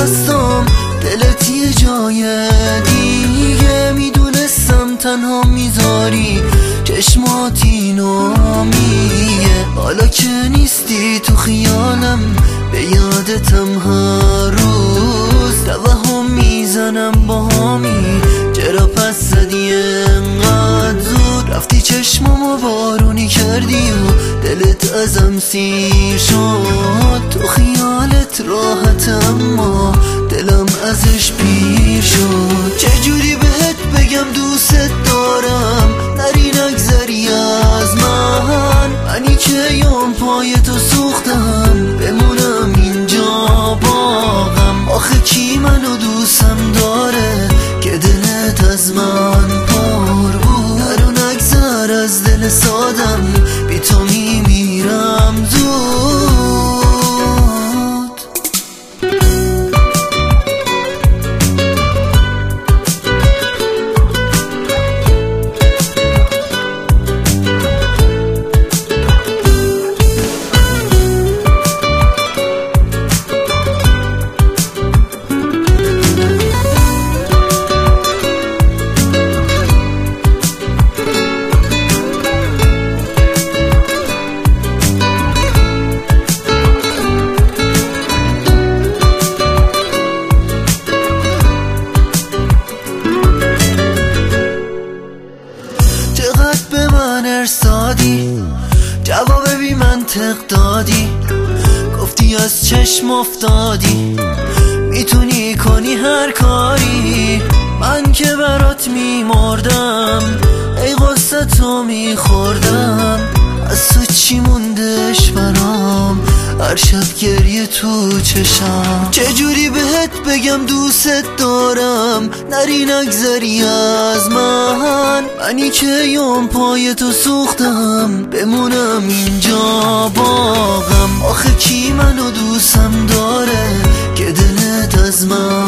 دستم، دلت یه جای دیگه. میدونستم تنها میذاری چشماتی نامیه. حالا که نیستی تو خیالم، به یادتم هر روز. توهم میزنم با هامی، چرا پس زدی انقدر زود؟ رفتی چشمامو بارونی کردی و دلت ازم سیر شد. تو خیالت راحت اما دلم ازش پیر شد. چجوری بهت بگم دوست دارم، نری نگذری از من. منی که یوم پای تو سوختم، بمونم اینجا باغم. آخه کی منو دوستم داره که دلت از من پر بود؟ نرو نگذر از دل سادم، بی تو میمیرم زود. به من ارسادی، جواب بی منطق دادی. گفتی از چشم افتادی، میتونی کنی هر کاری. من که برات میمردم، ای قصه تو میخوردم. از تو چی موندش برام، هر شب گریه تو چشم. چجوری بهت بگم دوست دارم، نری نگذری از من. منی که یوم پای تو سوختم، بمونم اینجا باغم. آخه کی منو دوستم داره که دلت از من